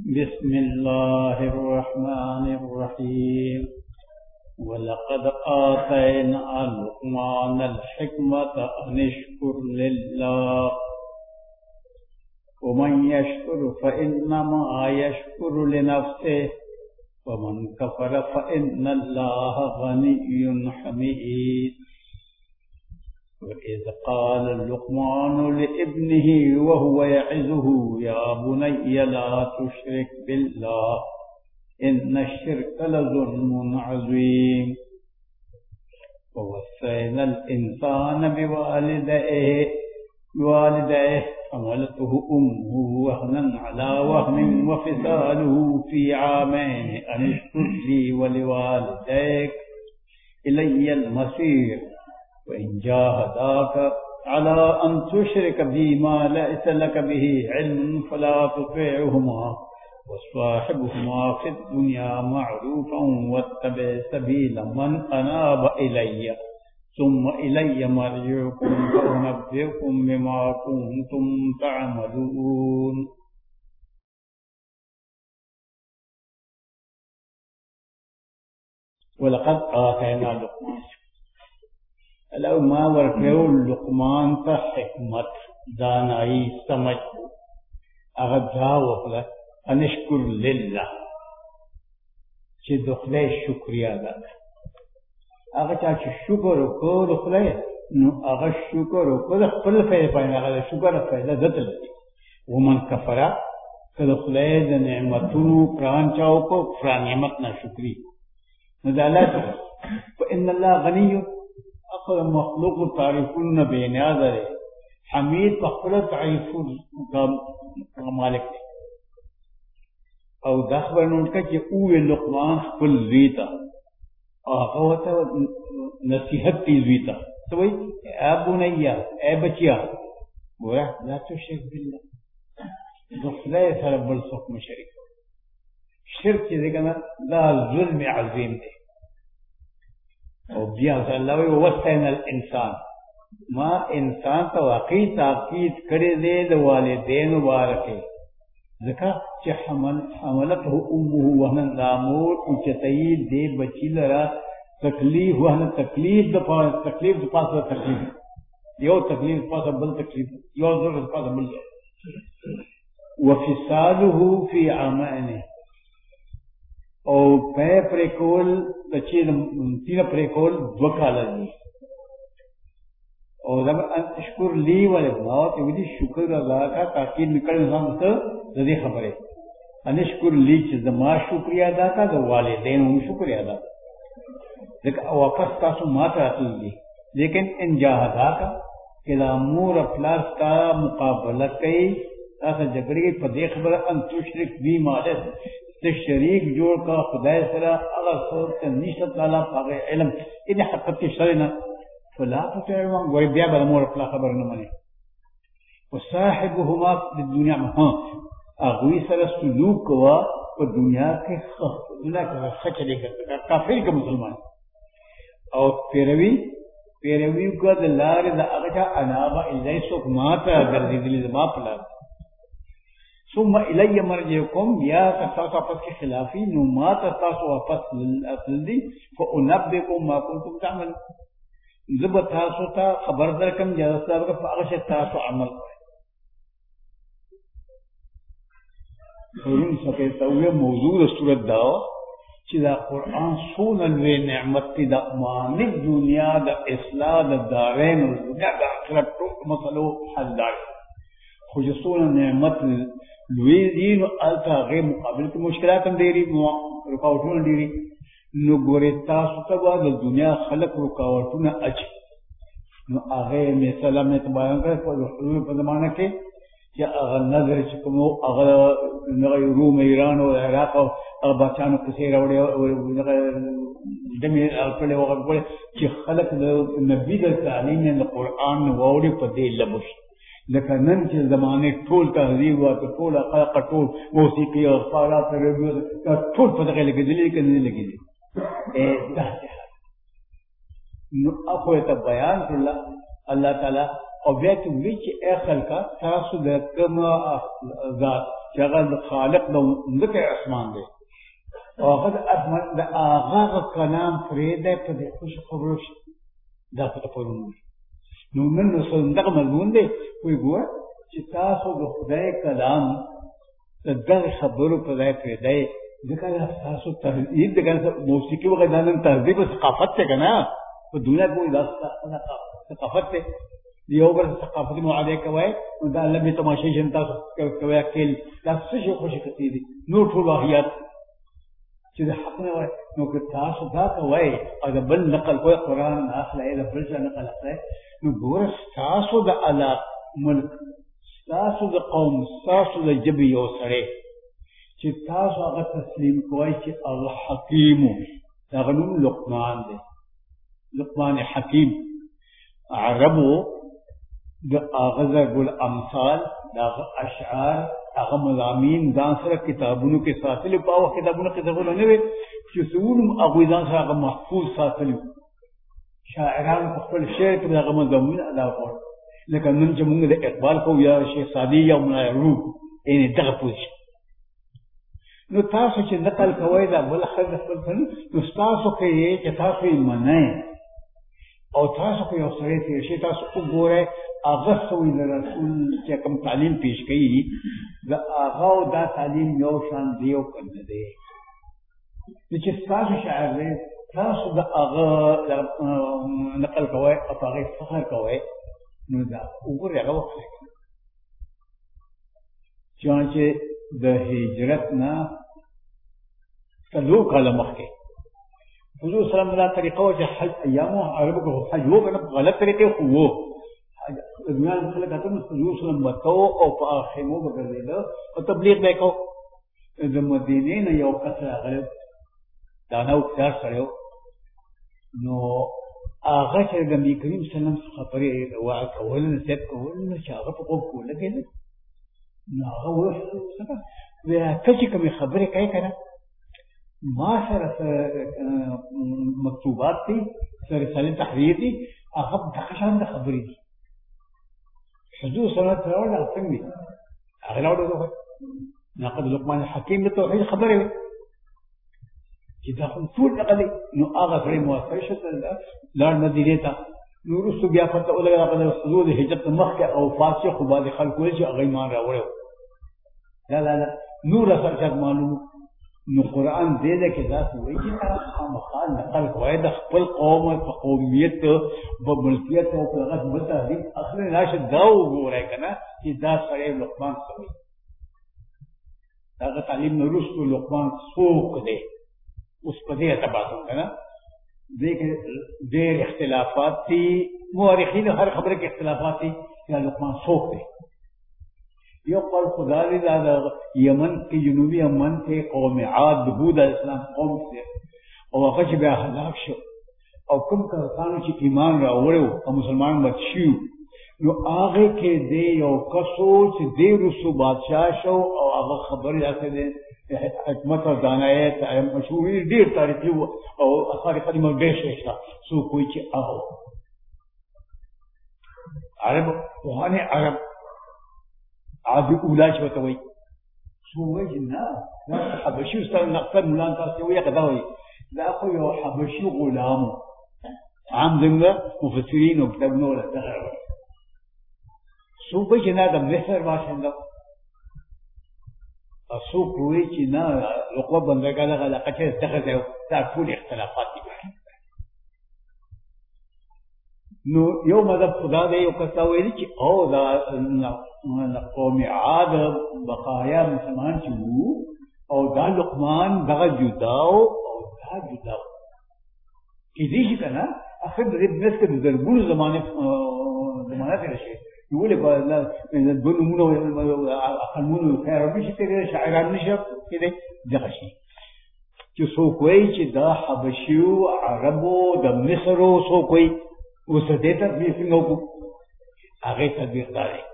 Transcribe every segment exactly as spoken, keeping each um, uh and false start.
बिस्मिल्लाहिर्रहमानिर्रहीम। वलक़द आतैना लुक़मानल हिकमत अनिश्कुर लिल्लाह वमन यशकुर फ़इन्नमा यशकुरु लिनफ़्सिहि वमन कफ़र फ़इन्नल्लाह गनिय्युन हमीद। वइज़ क़ाल लुक़मानु लिइब्निही वहुव यइज़ुहु या बुनय्य ला तुश्रिक बिल्लाह इन्नश्शिर्क लज़ुल्मुन अज़ीम। ववस्सैनल इंसान बिवालिदैहि बिवालिदैहि हमलतहु उम्मुहु वहनन अला वहनिन वफ़िसालुहु फ़ी आमैनि अन इश्कुर ली वलिवालिदैक इलय्यल मसीर। वइन जाहदाक अला अन तुश्रिक बी मा लैस लक बिही इल्मुन फला तुतिअहुमा वस्वाहिबहुमा फ़िद दुनिया मअरूफ़न वत्तबि सबील मन अनाब इलय्य सुम्मा इलय्य मर्जिउकुम फ़उनब्बिउकुम बिमा कुन्तुम तअमलून। वलक़द आतैना लुक़मान अल्लाह मां वर्कयो लुक़मान का हिकमत दानाई समझ अगजा वफला अनिश्कुर लिल्लाह चे दुखले शुक्रिया अदा अगर चाहे शुक्र को दुखले नो अगर शुक्र को खपल फे पाए अगर शुक्र फैदा दत लगी वो मन कफरा के दुखले द नेमतु प्राण चाओ को प्राण नेमत ना शुक्री नदालत तो इन्नल्लाह गनिय्युन अखर मखलूक तारीफुन बेनियाज है हमीद पखल तारीफुन का मालिक है और दस बार उनका कि ऊए लुक़मान कुल रीता और नसीहत की रीता तो वही ए बुनैया ए बचिया बोला ला तुश्रिक बिल्लाह दुखले सरबल सुख में शरीक शिरक चीज़ का ना ला जुल्म अज़ीम थे और बिया अल्लाह वो वसैनल इंसान मां इंसान तो वाकई ताकीद करे दे द वालिदैन मुबारके ज़का च हमल हमलत हो उम्मुहु वहन लामूर उचतई दे बची लरा तकलीफ वहन तकलीफ द पास तकलीफ द पास तकलीफ यो तकलीफ पास बल तकलीफ यो ज़रूरत पास बल वफिसालुहु फी आमैनि और पै प्रेकोल बच्चे तीन प्रेकोल वकाल दी और जब अशकुर ली वाले मौत यदि शुक्र अदा का ताकि निकल इंसान तो जल्दी खबर है अनिश्कुर ली चीज माँ शुक्रिया अदा का तो वालिदैन हम शुक्रिया अदा लेकिन वापस का सु मात्र दी लेकिन इन जाहदा का किलामूर अफलास का मुकाबला कई ऐसा झगड़े पदे खबर अन तुश्रिक भी मारे शरीक जोड़ का खुदा सरा अगर सोच निशत ताला पागे इल्म इन हक़त की शरीना फला तुतिअहुमा गोरे बिया बरमोर अफला खबर न मने वसाहिबहुमा दुनिया में हां अगवी सर सुलूक हुआ तो दुनिया के दुनिया का खचले का काफिर का मुसलमान और पेरवी पेरवी को दलार द अगजा अनाबा इलै सुख माता गर्दी दिल मा पला सुम्मा इलय्य मर्जिउकुम या तसास आपस के खिलाफी नुमा तसास वापस असली फ़उनब्बिउकुम मा कुन्तुम तअमलून जब तासो ता खबर दर कम जैसा का फागश तासो अमल हुरुम सके तवे मौजूद सूरत दाओ चिदा कुरान सुनल वे नेमत दा मानिक दुनिया दा इस्लाह दा दारैन दुनिया दा आखिरत तो मसलो हलदार खुजसून नेमत लुई दीन अल्ता गे मुकाबिल की मुश्किलात अंधेरी रुकावटों अंधेरी नो गोरे तासुतबा द दुनिया खलक रुकावटों अच नो आगे में सलाम में तबायन कर पर जमाना के क्या अगर नजर चुकमो अगर नगर रूम ईरान और इराक और बचानो किसी रवड़े नगर जमी अलपड़े वगैरह बड़े कि खलक नबी द तालीम ने कुरान वावड़े पर दे लबुश लेकिन नन के जमाने टोल तहजीब हुआ तो टोल अखलाक का टोल मौसीकी और ख्यालात रेडियो का टोल पता लगे दिल्ली के नहीं लगी ए दाते नु अखो त बयान कुल्ला अल्लाह ताला और व्यक्ति विच ए खलका तासु द कमा ज़ात چې هغه خالق د ځمکې اسمان دی او هغه د اسمان د هغه کلام پرېږدی په دې خوشو خبرو دا په پرون نو نن نو دغه مضمون دی وایي ګوره چې تاسو د خدای کلام د دغه خبرو په ځای پرېږدی ځکه تاسو تهذیب د موسیقي وغیرہ دا نن تهذیب او ثقافت دی که نه په دنیا کې دا ثقافت دی یو بل ثقافتي معادیه کوئ نو دا لمبې تماشې چې تاسو کوئ اکیل دا څه شي خوشي کتې دي نور ټول واهیات چې د حق نه وایي نو که تاسو دا کوئ او د بل نقل کوئ قرآن اخلئ د بل څه نقل اخلئ نو ګوره ستاسو د علاق ملک ستاسو د قوم ستاسو د ژبې یو سړی چې تاسو هغه تسلیم کوئ چې هغه حکیم و د هغه نوم لقمان دی لقمان حکیم عربو د هغه ضرب الامثال د هغه اشعار هغه مضامین ځان سره کتابونو کې ساتلي په هغه کتابونو کې دغه نه وي چې څومره هغوی ځان سره هغه محفوظ ساتلي شاعران په خپل شعر کې دغه مضامین ادا کول لکه نن چې موږ د اقبال کوو یا شیخ سعدي یا ملا روح یعنې دغه پوزیشن نو تاسو چې نقل کوئ دا بل خلک خپل فن نو تاسو کې چې تاسو یې منئ او تاسو کې یو سړی تېر شي تاسو وګورئ هغه څه وایي د رسول چې کوم تعلیم پیش کوي د هغه او دا تعلیم یو شان دی او که نه دی نو چې ستاسو شاعر دی تاسو د هغه نقل کوئ او په هغې فخر کوئ نو دا وګورئ هغه وخت چنانچه د هجرت نه څلور کاله مخکې حضور صلی الله علیه طریقه و چې حج ایامو عربو کې حج و کنه غلط طریقې خو و دنیا کې خلک اتم حضور صلی الله علیه وسلم او په خیمو وګرځیدل او تبلیغ وکاو د مدینې نه یو کس راغلی دا نو ښار سره نو هغه چې د نبی کریم صلی الله علیه وسلم خبرې وعظ کول نصیحت کول نو چې هغه په خوب کې ولګېد نو هغه وایي ته چې کومې خبرې کوې که نه ما سره مکتوبات دي سره رسالې تحریر دي هغه دغه شان د خبرې دي حضور صلی الله علیه وسلم راوړل څنګه دي هغه راوړل وایي لقد لقمان الحکیم د توحید خبرې وي چې دا خو ټول دغه دی نو هغه سړی موافق شو لاړ مدینې ته نو وروسته بیا پته ولګېده هغه د حضور د هجرت نه مخکې او فاصله خو بعضې خلک ویل چې هغه ایمان راوړی و لا لا لا نور اثر چاته معلوم نو قرآن دې ده کې داسې وایي چې تاسو خامخا نقل کوئ د خپل قوم په قومیت په ملکیت او په هغه بل تهذیب اخري راشه دا وګورئ که نه چې دا سړی لقمان څه وایي هغه تعلیم نه وروسته لقمان څوک دی اوس په دې اعتبار که نه دې کې ډېر اختلافات دي مورخین هر خبره کې اختلافات دي چې لقمان څوک دی یو قول خدا دی دا د یمن کې جنوبي یمن کې قوم عاد د هود علیه السلام قوم دی او هغه چې بیا هلاک شو او کوم کسانو چې ایمان راوړی و او مسلمان مړ شي نو هغې کې دی یو کس و چې دی وروستو بادشاه شو او هغه خبرې داسې دی حکمت او دانایت مشهور ډېر تاریخي و او اثار قدیمه ډېر شی شته څوک وایي چې هغه عرب پوهانې عرب عادي اولا چې ورته وایي څوک وایي چې نه دا حبشي استاد نقصد ملان تاسې وایي هغه دا وایي دا خو یو حبشي غلام و عام څنګه مفسرین او کتابونه ولا دغه وایي څوک وایي چې نه د مصر باشنده څوک وایي چې نه عقبه بندرګاه دغه علاقه چې دغه ځای دا ټول اختلافات دي نو یو مذهب خدا دی یو کس دا ویلي چې او دا قوم عاد بقایا مسلمان چې وو او دا لقمان دغه جدا او دا جدا کېدای شي که نه اخر د دې منځ کې د زرګونو زمانې زمانه تېره شوې نو ولې به دوه نومونه قلمونه خیر نشي تېرېدی شاعران نشي کېدی دغه شي چې څوک وایي چې دا حبشیو عربو د مصرو څوک وایي اوس دې تطبیق څنګه وکړو هغې تطبیق دا دی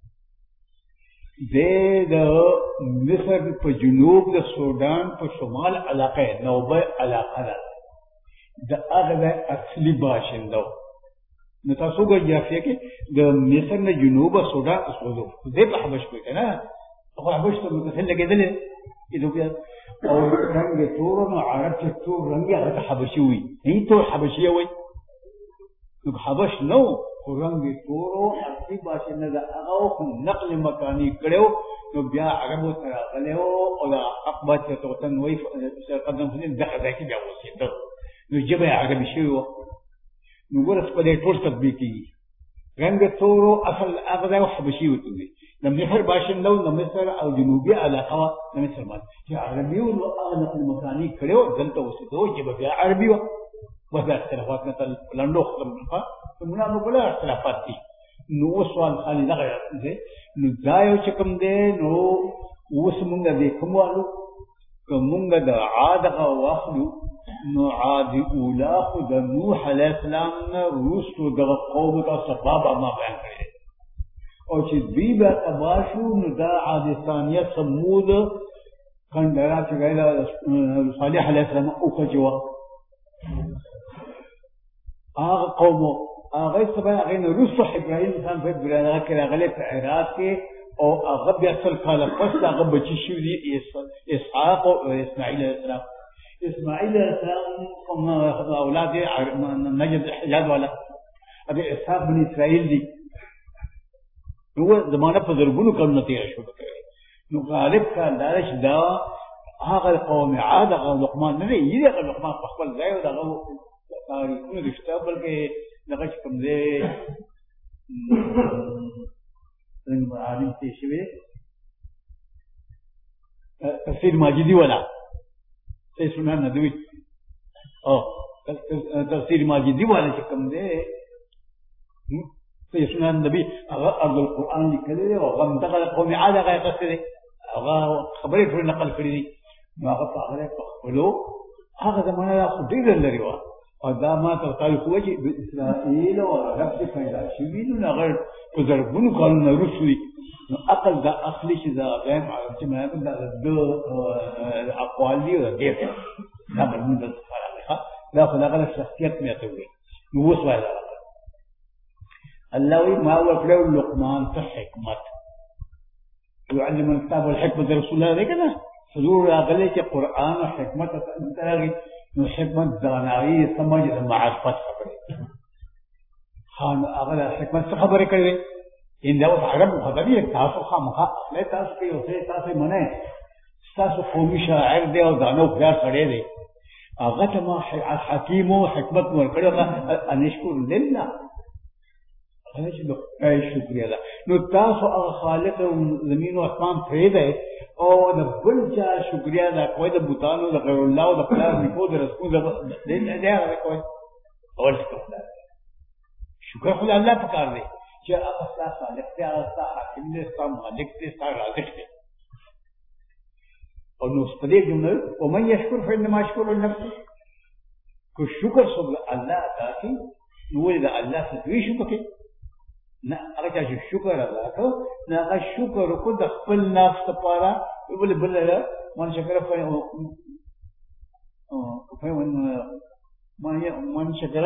دی د مصر په جنوب د سودان په شمال علاقه نوبه علاقه ده د هغه ځای اصلي باشنده و نو تاسو ګورئ جغرافیه کې د مصر نه جنوبه سودان اوسېدو دی په حبش کې که نه خو حبشته متسلة كده إذا او رنگ تور نو عرب چې تور رنگ هغه حبشوي نه ته حبشي وي نو حبش نو خو رنگ تور اصلي باشه نه دا هغه نقل مکاني کړو نو بیا عربو تر غلو او دا اقبات ته وطن وي قدم فين دغه ځکه بیا وسیته نو جبه عربي شوی نو ورس په دې ټول تطبیقي رنگ تور اصل هغه حبشي وي د مصر باشن لو د مصر او جنوبي علاقه د مصر باندې چې عربي او اغلق المکاني کړو دلته اوسېدو چې بیا عربي و وځه اختلافات مثلا لندو خپلها ثم نو بل اختلافات دي نو سوال خالي دغه دي نو ځایو چې کوم دي نو اوس مونږ دې کوموالو کومونږ د عاد او واخلو نو عاد اولا خو د نوح عليه السلام نه روسو د قوم ته سبب ما بیان کړی او چې دوی به تباشو نو دا عاد ثانیه سمود کندرا چې غیلا صالح علیه السلام او کجوا هغه قوم هغه سبا هغه نو روسو ابراهيم خان په برانه کې راغله په عراق کې او هغه بیا اصل کاله پس هغه بچی شو دي اسحاق او اسماعیل علیه السلام اسماعیل علیه السلام کوم اولاد نجد حجاز والا ابي اسحاق بن اسرائيل دي نو زمانه په زرګونو کلونه تیر شو نو غالب کا دارش دا هغه قوم عاد او لقمان نه دی هغه لقمان په خپل ځای او دغه تاریخونه رښتا بلکې دغه کوم دی څنګه عالم ته شوی تفسیر ماجدي ولا څه سنن ندوي او تفسیر ماجدي ولا چې کوم دی في سنن النبي أرض القرآن لكذا وغم دخل قوم عاد غير قصده أغا خبري في النقل كذي ما قطع عليه فقبلوا هذا ما يأخذ دين الرواء هذا ما تقال خوجي بإسرائيل ورب فإذا شبين نغير وزربون قالوا نرسلي أقل ذا أخليش ذا غير على جماعة ذا ذا أقوال لي وذا غير لا بل من ذا الصفار لا خلاق الشخصيات ما يتوي نوصل هذا الله ما هو فلو لقمان حكمت يعلم الكتاب والحكمة رسول الله كذا حضور أغلى القرآن وحكمة تلاقي إنه حكمة زانعية سماج المعرفة خبرة خان أغلى حكمة خبرة كذا إن ده عرب خبرية تاسو خامخا لا تاسو كي وسي تاسو منه تاسو قومي شاعر ده وزانو خيار سره ده أغلى ما الحكيم وحكمة وركده أن يشكر لله هذا شيء أي شكريا ده نتاسو أغ خالق زمين وأسمان فريدة أو نبلجا شكريا ده كوي ده بوتانو ده غير الله ده فلان نكود رسكون ده ده ده هذا كوي أول شكر ده شكر خل الله بكار ده جاء أصلا خالق ده أصلا حاكم ده أصلا مالك ده أصلا رازق ده और नुस्पदे जुमले ومن يشكر فإنما يشكر لنفسه كشكر صبر الله ذاتي نقول إذا الله ستوي شكر نه هغه چې شکر ادا کړو نه هغه شکر کو د خپل نفس لپاره بل بل من شکر فای او فای من من شکر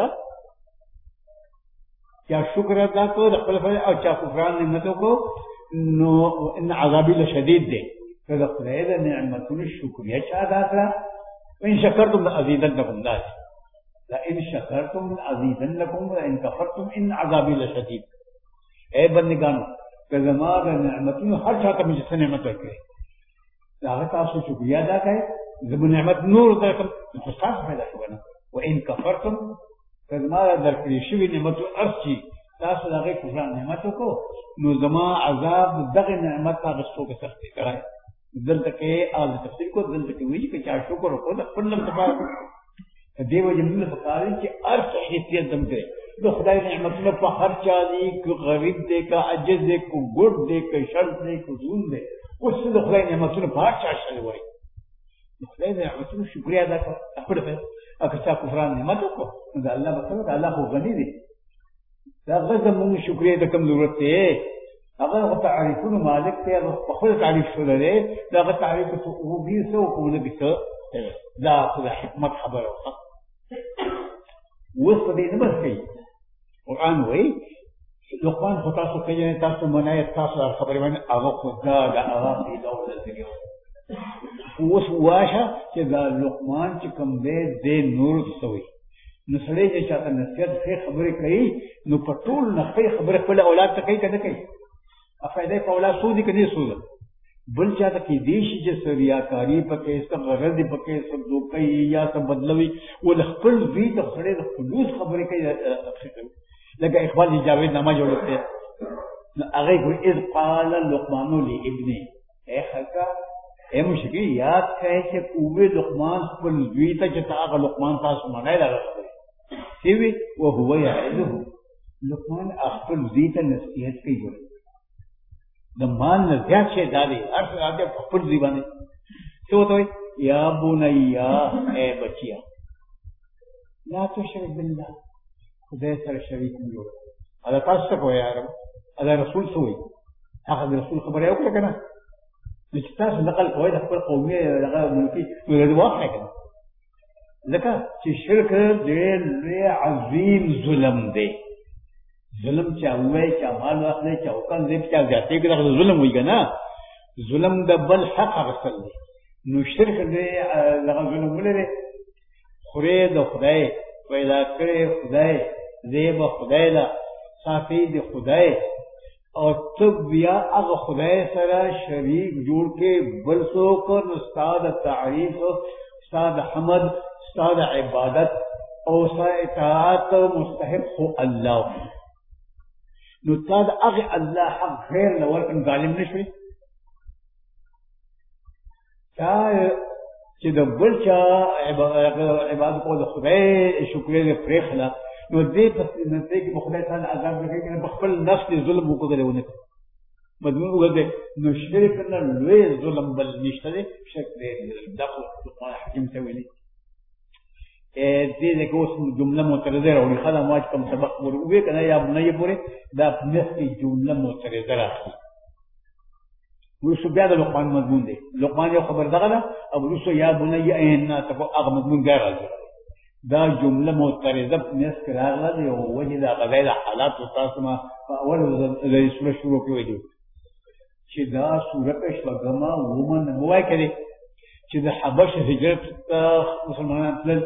یا شکر ادا کړو د خپل فای او چا کفران نعمتو کو نو ان عذابی لشدید دی کله خدای د نعمتونو شکریا چا ادا کړه ان شکرتم لازیدنکم ذات لا ان شکرتم لازیدنکم وان کفرتم ان عذابی لشدید اے بندگانو که زما د نعمتونو هر چا ته مې څه نعمت ورکړي هغه تاسو شکریا ادا کړئ زما نعمت نور درکم چې تاسو پیدا شوونه وان کفرتم که زما درکړي شوی نعمتو ارچي تاسو هغه کفر نعمت وکړو نو زما عذاب دغه نعمت هغه څوک سختي کړای دلته کې اول تفصیل کو دلته کې وی چې چا شکر وکړو د خپل لم تفاعل دیو جمله فقارین چې ارث حیثیت دم کوي د خدای نعمتونو په هر چا دي کو غریب دی کا عجز دی کو ګډ دی کو شرط دی کو زون دی اوس د خدای نعمتونو په هر چا شل وای د خدای نعمتونو شکریا ادا کړه خپل په اګه چا کفران نعمت کو دا الله بخره الله خو غنی دی دا غزه مونږ شکریا د کوم ضرورت دی هغه تعریفونه مالک ته په خپل تعریف شول دی دا تعریف ته او بي سو کوم نه بيته دا خدای حکمت خبره وسط دې نه بس کوي قرآن وی لقمان خو تاسو کوي تاسو منای تاسو خبرې باندې هغه خدا دا هغه دی دا ولته اوس واشه چې دا لقمان چې کوم دی د نور سوی نو سړی چې چاته نصیحت ښه خبرې کوي نو په ټول نه ښه خبرې خپل اولاد ته کوي که نه کوي افایده په اولاد سود دي که نه سود بل چاته کېدی شي چې څه ریاکاري پکې څه غرض پکې څه دوکۍ یا څه بدلوي ول خپل زوی ته سړی د خلوص خبرې کوي لکه اقبال جاوید نامه جوړ کړی نو هغه کوي اذ قال لقمان لابنه اے خلکا اے مشکی یاد کړئ چې اوه لقمان خپل زوی ته چې هغه لقمان تاسو منای راغلی سی وی او هو یعظه لقمان خپل زوی ته نصیحت کوي د مان نه زیات شي دادی هر څه هغه خپل زوی باندې څه وته یا بنیا اے بچیا لا تشرک بالله خدای سره شریک نه جوړ دا تاسو ته کوی یار دا رسول سوی هغه رسول خبره یو کړه کنه چې تاسو نقل کوی د خپل قومي دغه ملکی نو د واقع کنه ځکه چې شرک ډېر لوی عظیم ظلم دی ظلم چې وای چې مال واخلې چې حکم دې چې ځاتې کې دغه ظلم وي کنه ظلم د بل حق غسل دی نو شرک دې دغه ظلم ولري خوري د خدای پیدا کړې خدای زیب خدای لا صافي د خدای او تب بیا هغه خدای سره شریک جوړ کې بل څوک نو استاد تعریف استاد حمد استاد عبادت او اطاعت مستحق هو الله نو استاد هغه الله حق غیر لور کوم ظالم نشوي تا چې د بل چا عبادت کو د خدای شکر دې پرېخلا نو دې په نتیجه کې خدای تعالی عذاب ورکړي کنه خپل نفس دې ظلم وکړي ونه مضمون وګورئ نو شرک نه لوی ظلم بل نشته دې شک دې دغه قرآن حکیم ته ویلي ا دې له کوم جمله معترضه راوړي خدای ما کوم سبق ورغوي کنه یا بنې پورې دا نفسي جمله معترضه راځي ورسو بیا د لقمان مضمون دی لقمان یو خبر دغه ده او ورسو یا بني ان تبو هغه مضمون ګر راځي دا جمله معترضه نس راغله دی او وجه دا غوړې حالات تاسو ما اول د سوره شروع کې وایي چې دا سوره شپږمه ومن موای کړي چې د حبش هجرت مسلمانان تل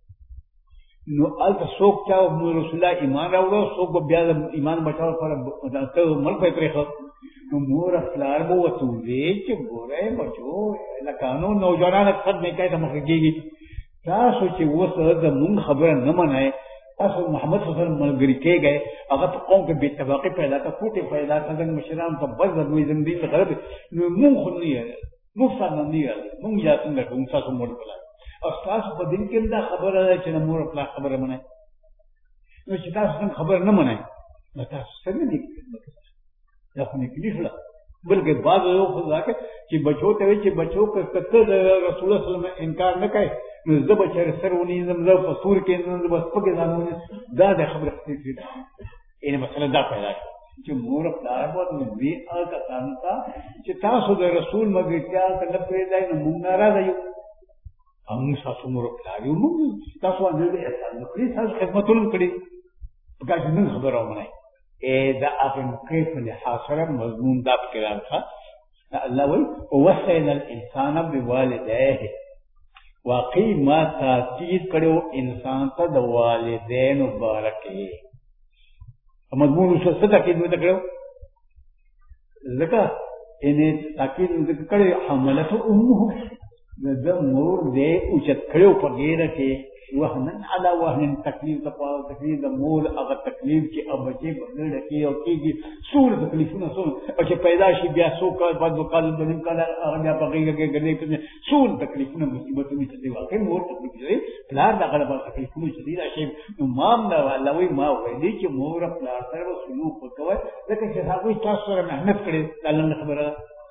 نو الته څوک چا رسول الله ایمان راوړو څوک بیا ایمان بچاو پر ته ملک په پرېخو نو مور افلار بو وتوږي چې ګوره بچو لکانو نوجوانان خد نه کوي ته مخکېږي تاسو چې وسه د مونږ خبره نه منای تاسو محمد صلی الله علیه وسلم ملګری کېږئ هغه په قوم کې بې اتفاقي پیدا کړه کوټې پیدا کړه مشران ته بس د دوی زندګي څخه غلط نو مونږ خو نه یې مونږ سره نه یې مونږ یا څنګه کوم تاسو مور کړه او تاسو په دین کې دا خبره ده چې مور خپل خبره منای نو چې تاسو خبره نه منای نو تاسو څنګه دي دا خو نه کلیفله بلکې بعض یو خو ځکه چې بچو ته چې بچو کته د رسول الله صلی الله علیه وسلم انکار نه کوي نو زه بچر سرونی زم زه په سور کې نن بس پکې ځانونه دا د خبره ستې ده اینه مثلا دا پیدا چې مور خپل وخت نو وی هغه کانتا چې تاسو د رسول مګتیا کله پیدا نه مونږ ناراضه یو هم تاسو مور خپل یو مونږ تاسو باندې احسان کړی تاسو خدمتونه کړی پکې نن خبره ومنه اے دا اغه کیف له حاصله مضمون دا کلام تھا الله وی وصینا الانسان بوالديه واقعي ما تاکید کړو انسان ته د والدین مبارکي مضمون څه څه تاکید مې کړو ځکه ان تاکید دې کړو حملته امه د مور دې او چې کړو په ګیره کې وهنن على وهن تکلیف د پاره تکلیف د مول هغه تکلیف چې ابچي بدل کې او کېږي سور تکلیفونه سور او چې پیدا شي بیا سو کال بعد وکال د نن کال هغه په غیږ کې غلې کې سور تکلیفونه مصیبتونه چې دی واقع مور تکلیف دی پلار د غلبه تکلیفونه چې دی راشي نو مام دا الله وی ما ویلي چې مور پلار سره سلوک وکوي لکه چې هغه تاسو سره مهنت کړي الله خبره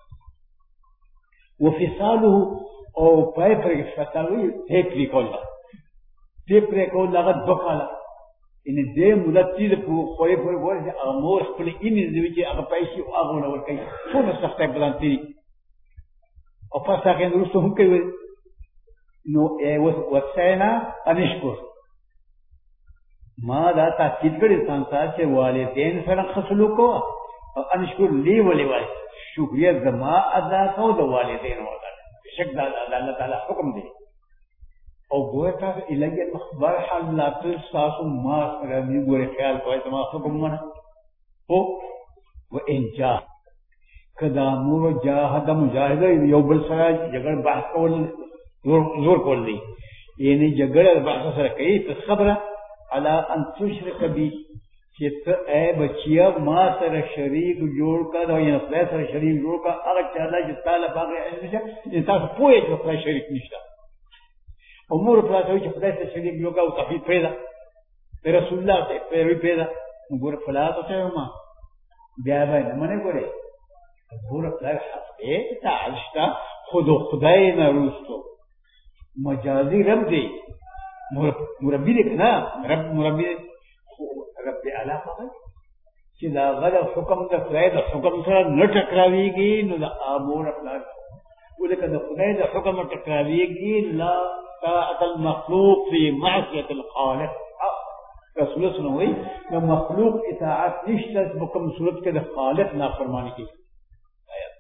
وفصاله او پای پر فصالوي هیڅ لیکولا دې پرې کو لغت بقاله ان دې مولتي د خوري خوري خوري چې امور خپل اینې دې چې هغه پیسې او هغه ور کوي څونه سخته بلانتي او پس هغه نورسته هم کوي نو وساینا انشکر ما دا تاکید کړی انسان چې والدین سره خصلو کو او انشکر لی ولي وای شکریہ زما ادا کو د والدین ودا شک دا الله تعالی حکم دی او ګوره تاسو الهي مخبر حال لا تاسو ما سره دی ګوره خیال کوی زما حکم منه او و انجا کدا نور جاهد مجاهد یو بل سره جګړه بحث کول زور کول دی یعنی جګړه بحث سره کوي ته خبره على ان تشرك بي چې ته اے بچیا ما سره شریک جوړ کړه او یې خپل سره شریک جوړ کړه هغه چې الله ج تعالی باغ علم شه چې تاسو پوهې چې خپل شریک نشته امور په تاسو چې خدای سره شریک جوړ کړه او توحید پیدا رسول الله ته پیروي پیدا امور په تاسو ته ما بیا به نه منې ګورې امور په حق تعالشتا خود خدای نه روستو مجازي رب دی مربی دی کنا رب مربی رب علاقه چې دا غل حکم د خدای د حکم سره نه ټکراویږي نو د امور خپل ولکه د خدای د حکم ټکراویږي لا طاعت المخلوق في معصيه الخالق رسول الله صلی الله د مخلوق اطاعت نشته په کوم صورت کې د خالق نافرمانی کوي آیات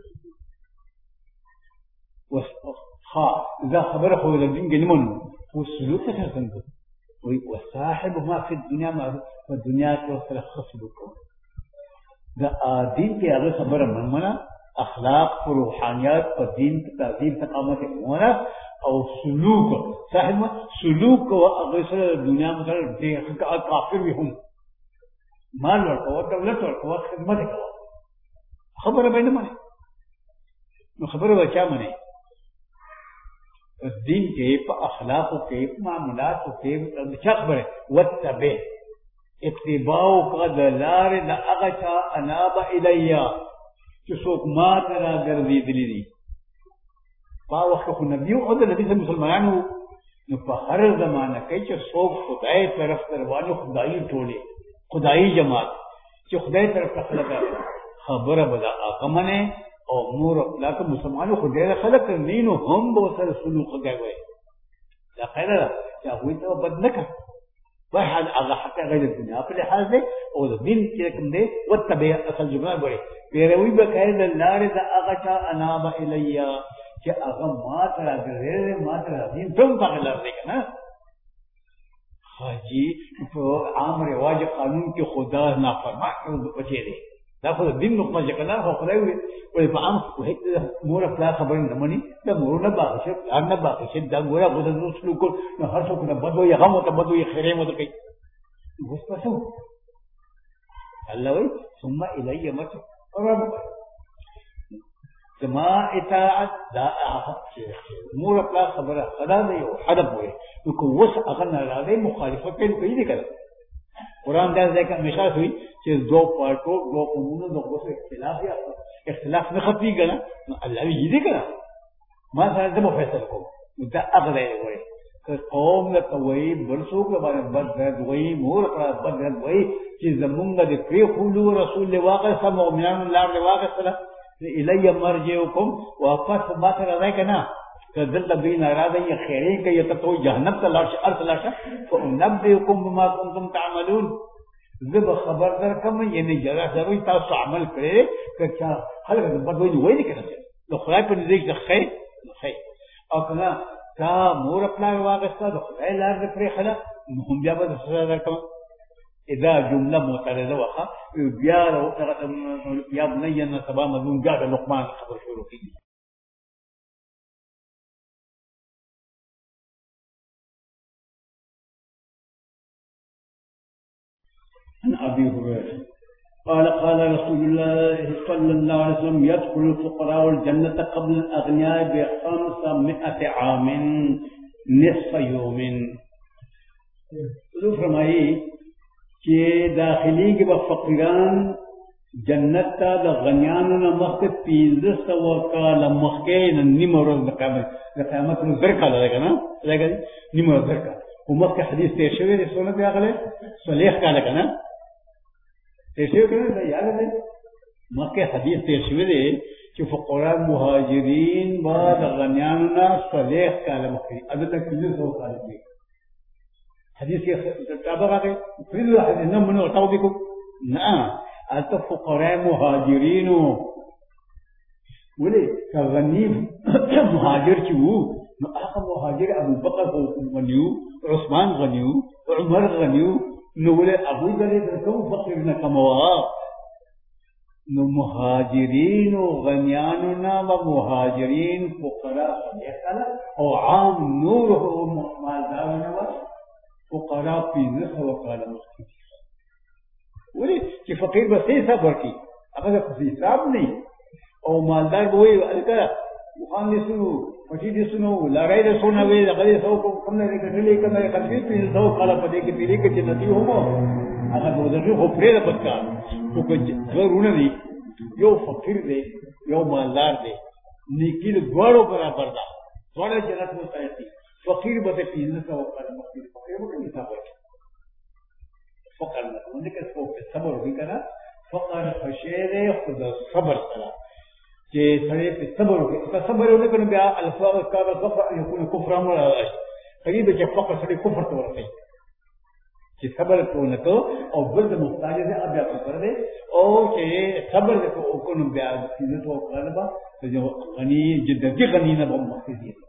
وخا اذا خبره خو د دین کې نمون والسلوك څنګه وي وصاحب ما في الدنيا ما في الدنيا کې سره خصلوک دا دین کې هغه خبره منمنه اخلاق او روحانيات په دین کې تعظیم تقامت مونه او سلوک صاحب سلوک او هغه سره دنیا مې ډېر کافر وي هم مال ورکو دولت ورکو خدمت کوي خبره به نه مانی نو خبره وچا مانی دین کې په اخلاق او کې معاملات او کې څه خبره وتبع اتباع قدلار د هغه چا اناب الیا چې څوک ما ته راګرځېدلي دي په وخت خو نبی او د نبی مسلمانانو نو په هر زمانه کې چې څوک خدای طرف ته روانو خدایي ټولې خدایي جماعت چې خدای طرف ته خلک خبره بدا اقمنه او نور لکه مسلمانانو خو ډېر خلک نینو هم به سره سلوک کوي دا خیره ده چې هغوی ته بد نه کوي په حال هغه حق غیر دنیا په لحاظ دی او د دین چې کوم دی وتبع اصل جمله وایي پیروي به کوي د لارې د هغه چا اناب الیا چې هغه ما ته راګرځېدلی ما ته راځي ته هم په هغه لار دی که نه حاجي په عام رواج قانون کې خدا نافرمان بچی دی دا خو د دین نقطه چې کنه خو خدای وي په عام مور خپل خبرې نه مني دا مور نه باشه ان نه باشه دا ګوره خو د نو سلوک نه هر څوک نه بدو یې غم ته بدو یې خیره مو ته کوي اوس پسو الله وي ثم الی مرجع رب کما اطاعت دا مور خپل خبره خدا دی او حدب وي نو کو وس هغه نه راځي مخالفت کوي دي کړه قرآن دا ځکه همیشه وي چې دو پارټو دو قومونو د غوښه اختلاف یا اختلاف نه خپيږي نه الله یې دې کړه ما سره د مفصل کوم دا هغه دی وایي که قوم له کوي برسو کې باندې بد وایي مور پر بد وایي چې زمونږ د پری خلو رسول واقع سم مؤمنان الله له واقع سره الی مرجعکم واپس ما سره راځي کنه كذل بين أرادة خيرين كي يتطوي جهنم تلاش أرض لاش فأنبئكم بما كنتم تعملون زب خبر در كم يعني جرا ضروري تاسو عمل كره كچا هل بدوي وين كده لو خدای په نزدیک د خیر خیر او کله تا مور خپل واغسته د خدای لار پرې خلا هم بیا به سزا درکم اذا جمله معترضه وخه بیا یا بني ان سبا مذون جاء لقمان خبر شروع کی عن أبي هريرة قال قال رسول الله صلى الله عليه وسلم يدخل الفقراء الجنة قبل الأغنياء بخمسمائة عام نصف يوم. حضور فرمائي کہ داخلی کے فقیران جنت تا د غنیانو نه مخکې پنځه سوه کاله مخکې نیمه ورځ د قیامت ورځ زر کاله ده که نه لکه نیمه ورځ زر کاله خو مخکې حدیث تېر شوی دی څونه دی راغلی څلېښت کاله که نه تېر شوی که نه دا یاده دی مخکې حدیث تېر شوی دی چې فقراء مهاجرین به د غنیانو نه څلېښت کاله مخکې هلته پنځه سوه کاله دی حديث تابعه في الحديث نمنو توبكم نعم أنت فقراء مهاجرين ولي كغنيم مهاجر كيو نأخذ مهاجر أبو بكر غنيو عثمان غنيو عمر غنيو نقول أبو ذر كم فقيرنا كموا نو مهاجرين وغنياننا ومهاجرين فقراء يكلا أو عام نوره مالدارنا فقراء في نصف وقال مسلم ولي कि फकीर बस ही सब वर्की अगर हिसाब नहीं और मालदार वही अलका बुखान ने सुनो मची ने सुनो लड़ाई ने सुना वे लगे सौ को कम नहीं करने के मैं कभी भी सौ काला पदे के पीरे के जन्नती हो अगर वो दर्जो हो प्रेर बच्चा तो कुछ जरूर नहीं यो फकीर दे यो मालदार दे निकिल गोड़ो बराबर दा थोड़ा जन्नत में सहती फकीर बते तीन सौ काला मस्ती फकीर वो नहीं था فقر نقول لك فوق الصبر وكذا فقر خشير خذ الصبر سلا كي سري في الصبر الصبر هو كانوا بيع الفاظ كذا كفر يكون كفرا ولا قريب كي فقر سري كفر تورثي كي صبر كونك او بلد محتاج है अब आप कर दे او كي صبر को كانوا بيع चीजें तो करना जो गनी जिंदगी गनी ना बहुत मस्ती